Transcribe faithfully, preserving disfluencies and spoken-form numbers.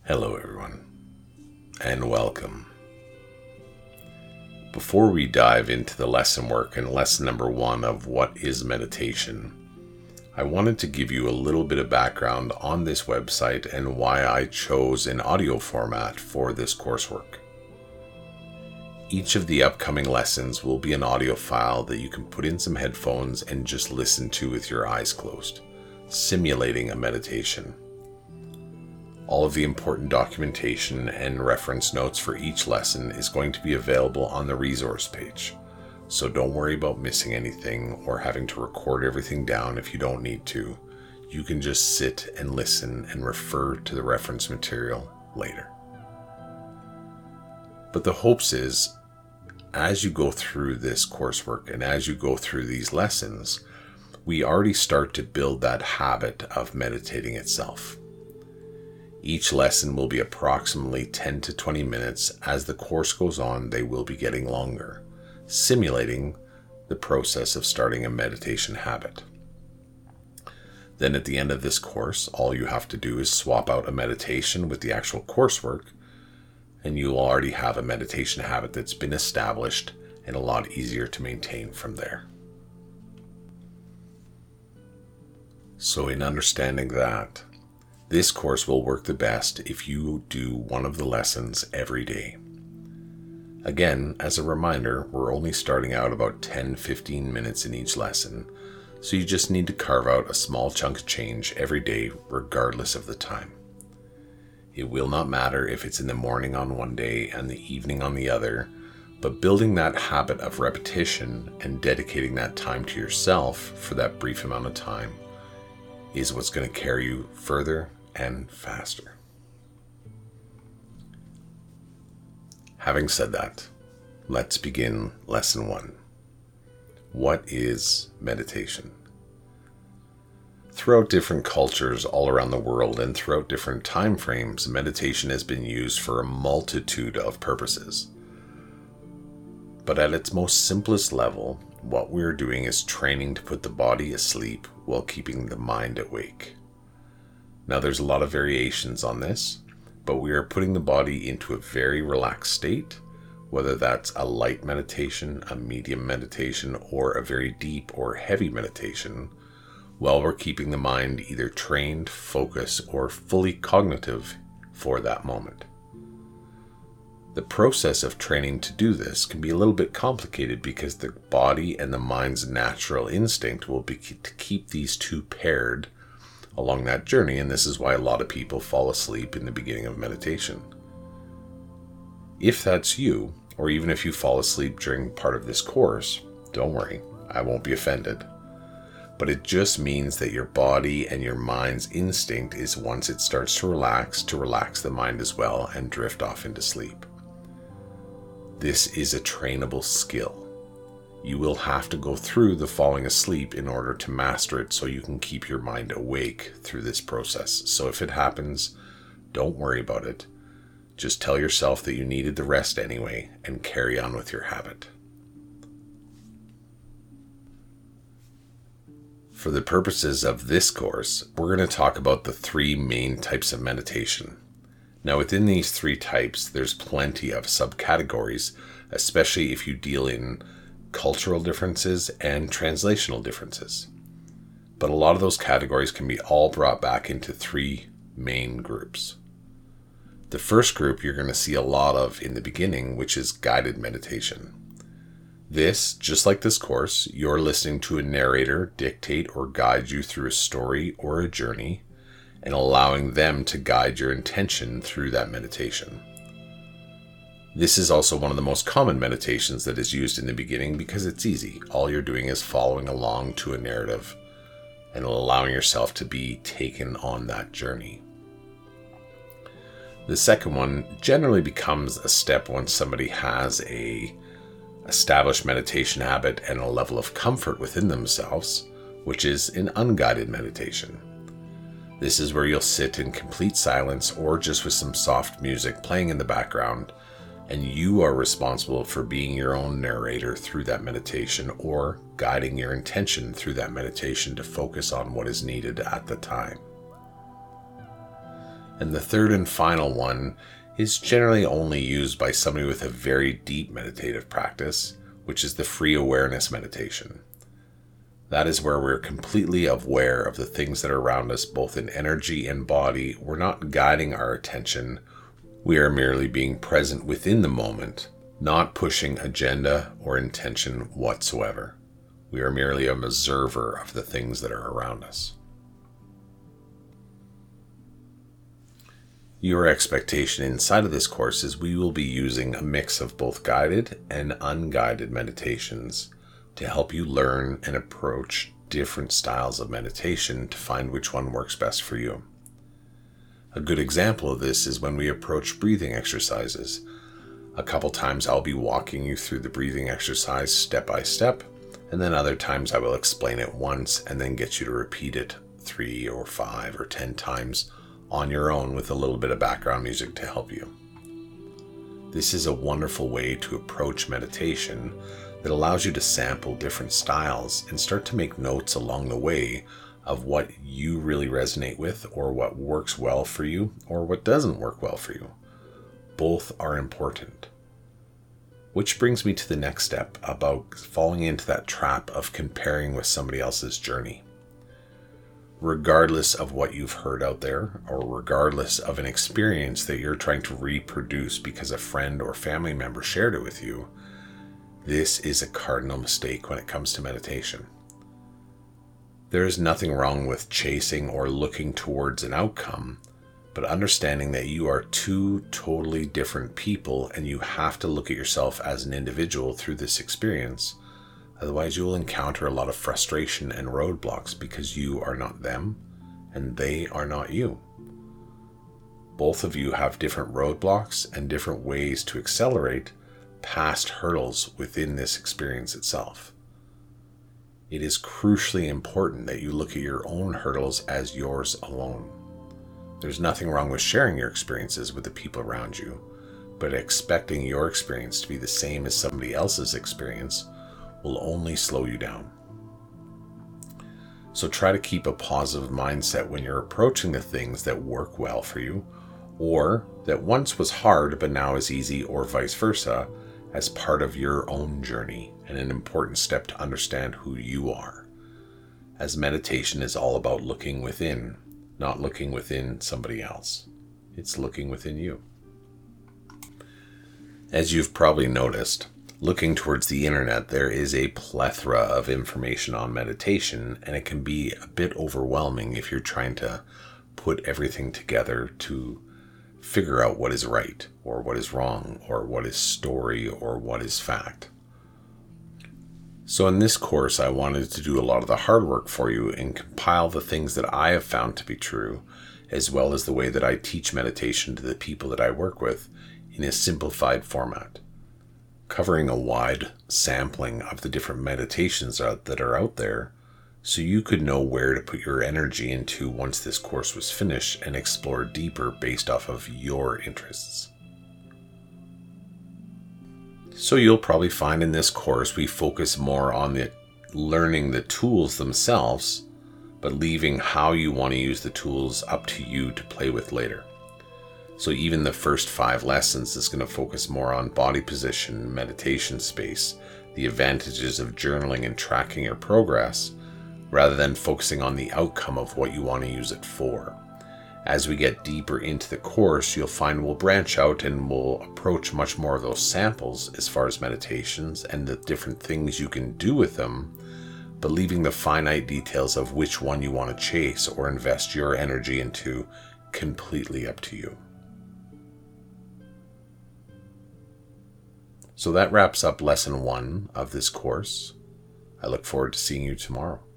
Hello everyone, and welcome. Before we dive into the lesson work and lesson number one of what is meditation, I wanted to give you a little bit of background on this website and why I chose an audio format for this coursework. Each of the upcoming lessons will be an audio file that you can put in some headphones and just listen to with your eyes closed, simulating a meditation. All of the important documentation and reference notes for each lesson is going to be available on the resource page. So don't worry about missing anything or having to record everything down if you don't need to. You can just sit and listen and refer to the reference material later. But the hopes is, as you go through this coursework and as you go through these lessons, we already start to build that habit of meditating itself. Each lesson will be approximately ten to twenty minutes. As the course goes on, they will be getting longer, simulating the process of starting a meditation habit. Then at the end of this course, all you have to do is swap out a meditation with the actual coursework, and you'll already have a meditation habit that's been established and a lot easier to maintain from there. So in understanding that, this course will work the best if you do one of the lessons every day. Again, as a reminder, we're only starting out about ten to fifteen minutes in each lesson, so you just need to carve out a small chunk of change every day regardless of the time. It will not matter if it's in the morning on one day and the evening on the other, but building that habit of repetition and dedicating that time to yourself for that brief amount of time is what's going to carry you further and faster. Having said that, let's begin lesson one. What is meditation? Throughout different cultures all around the world and throughout different time frames, meditation has been used for a multitude of purposes. But at its most simplest level, what we're doing is training to put the body asleep while keeping the mind awake. Now there's a lot of variations on this, but we are putting the body into a very relaxed state, whether that's a light meditation, a medium meditation, or a very deep or heavy meditation, while we're keeping the mind either trained, focused, or fully cognitive for that moment. The process of training to do this can be a little bit complicated because the body and the mind's natural instinct will be to keep these two paired along that journey, and this is why a lot of people fall asleep in the beginning of meditation. If that's you, or even if you fall asleep during part of this course, don't worry, I won't be offended. But it just means that your body and your mind's instinct is once it starts to relax, to relax the mind as well and drift off into sleep. This is a trainable skill. You will have to go through the falling asleep in order to master it so you can keep your mind awake through this process. So if it happens, don't worry about it. Just tell yourself that you needed the rest anyway and carry on with your habit. For the purposes of this course, we're going to talk about the three main types of meditation. Now within these three types, there's plenty of subcategories, especially if you deal in cultural differences and translational differences. But a lot of those categories can be all brought back into three main groups. The first group you're going to see a lot of in the beginning, which is guided meditation. This, just like this course, you're listening to a narrator dictate or guide you through a story or a journey and allowing them to guide your intention through that meditation. This is also one of the most common meditations that is used in the beginning because it's easy. All you're doing is following along to a narrative and allowing yourself to be taken on that journey. The second one generally becomes a step once somebody has a established meditation habit and a level of comfort within themselves, which is an unguided meditation. This is where you'll sit in complete silence or just with some soft music playing in the background, and you are responsible for being your own narrator through that meditation or guiding your intention through that meditation to focus on what is needed at the time. And the third and final one is generally only used by somebody with a very deep meditative practice, which is the free awareness meditation. That is where we're completely aware of the things that are around us, both in energy and body. We're not guiding our attention. We are merely being present within the moment, not pushing agenda or intention whatsoever. We are merely an observer of the things that are around us. Your expectation inside of this course is we will be using a mix of both guided and unguided meditations to help you learn and approach different styles of meditation to find which one works best for you. A good example of this is when we approach breathing exercises. A couple times I'll be walking you through the breathing exercise step by step, and then other times I will explain it once and then get you to repeat it three or five or ten times on your own with a little bit of background music to help you. This is a wonderful way to approach meditation that allows you to sample different styles and start to make notes along the way of what you really resonate with, or what works well for you, or what doesn't work well for you. Both are important. Which brings me to the next step about falling into that trap of comparing with somebody else's journey. Regardless of what you've heard out there, or regardless of an experience that you're trying to reproduce because a friend or family member shared it with you, this is a cardinal mistake when it comes to meditation. There is nothing wrong with chasing or looking towards an outcome, but understanding that you are two totally different people and you have to look at yourself as an individual through this experience. Otherwise, you will encounter a lot of frustration and roadblocks because you are not them and they are not you. Both of you have different roadblocks and different ways to accelerate past hurdles within this experience itself. It is crucially important that you look at your own hurdles as yours alone. There's nothing wrong with sharing your experiences with the people around you, but expecting your experience to be the same as somebody else's experience will only slow you down. So try to keep a positive mindset when you're approaching the things that work well for you, or that once was hard but now is easy, or vice versa, as part of your own journey and an important step to understand who you are. As meditation is all about looking within, not looking within somebody else. It's looking within you. As you've probably noticed, looking towards the internet, there is a plethora of information on meditation, and it can be a bit overwhelming if you're trying to put everything together to figure out what is right, or what is wrong, or what is story, or what is fact. So in this course, I wanted to do a lot of the hard work for you and compile the things that I have found to be true, as well as the way that I teach meditation to the people that I work with in a simplified format, covering a wide sampling of the different meditations out, that are out there, so you could know where to put your energy into once this course was finished and explore deeper based off of your interests. So you'll probably find in this course we focus more on the learning the tools themselves, but leaving how you want to use the tools up to you to play with later. So even the first five lessons is going to focus more on body position, meditation space, the advantages of journaling and tracking your progress, rather than focusing on the outcome of what you want to use it for. As we get deeper into the course, you'll find we'll branch out and we'll approach much more of those samples as far as meditations and the different things you can do with them, but leaving the finite details of which one you want to chase or invest your energy into completely up to you. So that wraps up lesson one of this course. I look forward to seeing you tomorrow.